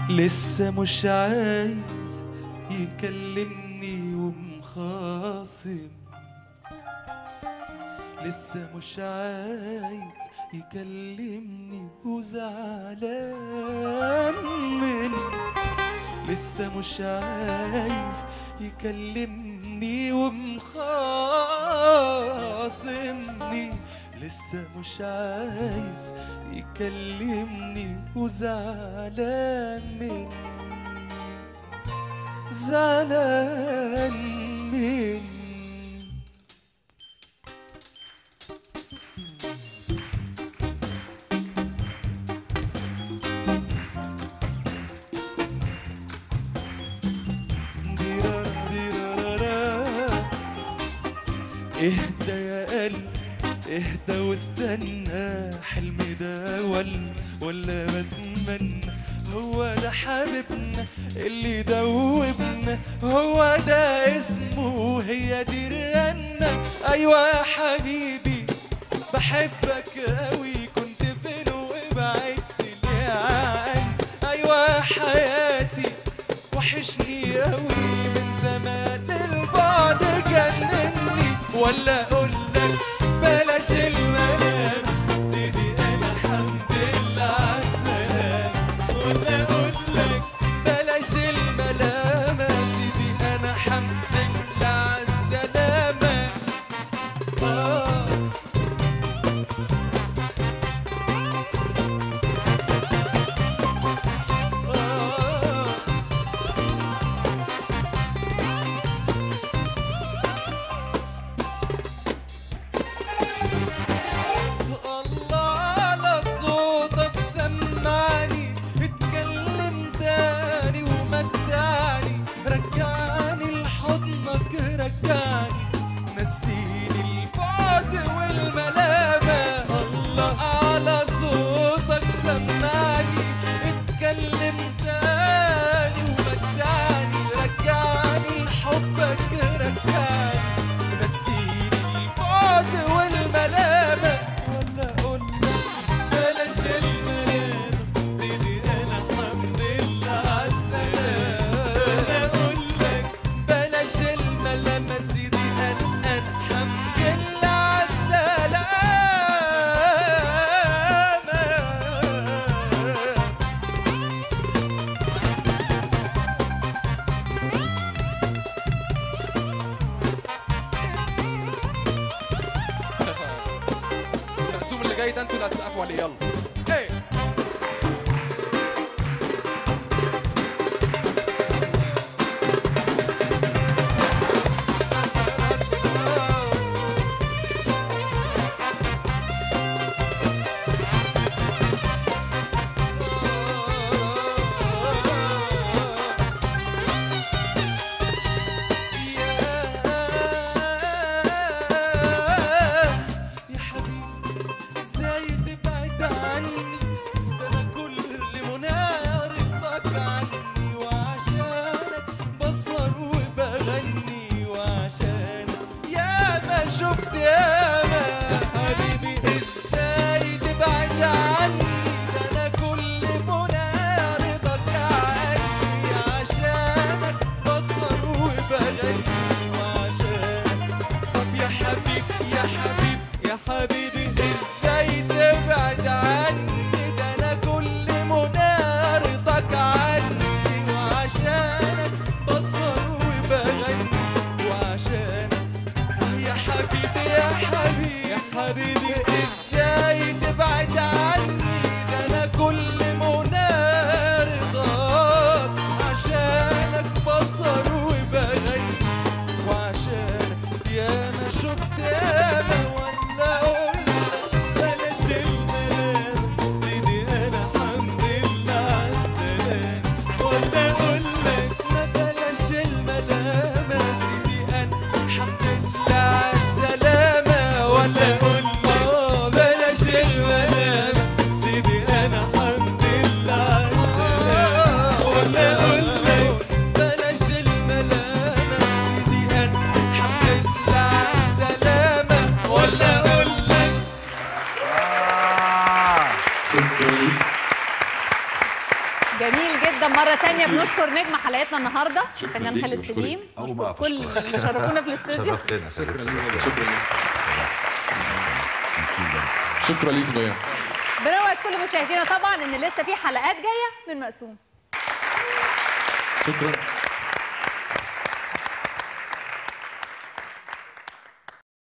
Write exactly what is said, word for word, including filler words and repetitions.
لسه مش عايز يكلمني ومخاصم، لسه مش عايز يكلمني وزعلان مني، لسه مش عايز يكلمني ومخاصمني، لسه مش عايز يكلمني وزعلان مني، زعلان مني. اهدى يا قلب اهدى واستنى، حلمي ده ولا ولا بتمنى، هو ده حبيبنا اللي دوبنا، هو ده اسمه هي دي الرنة. ايوه يا حبيبي بحبك قوي، كنت فين وابعدت ليه عني؟ ايوه يا حياتي وحشني قوي، من زمان البعد جنني، ولا اقولك بلاش المنام سيدي انا الحمد لله عالسلامة، ولا اقولك بلاش الملامة سيدي انا الحمد لله عالسلامة. آه نسيني البعد والملامة، الله على صوتك سمعني، اتكلم تاني ومتعني، رجعني لحبك رجعني، نسيني البعد والملامة، ولا اقولك بلاش الملامة سيدي انا الحمد لله عالسلامة، ولا اقولك بلاش الملامة سيدي المقسوم اللي جاي ده انتوا اللي هتسقفوا عليه. يلا ايه يا حبيبي ازاي تبعد جميل جدا. مرة تانية بنشكر نجم حلقتنا النهارده الفنان خالد سليم، نشكر كل اللي شرفونا في الاستوديو. شرفتنا. شكرا ليك شكرا ليك شكرا ليك بجد. بنوعد كل مشاهدينا طبعا ان لسه في حلقات جايه من مقسوم. شكرا.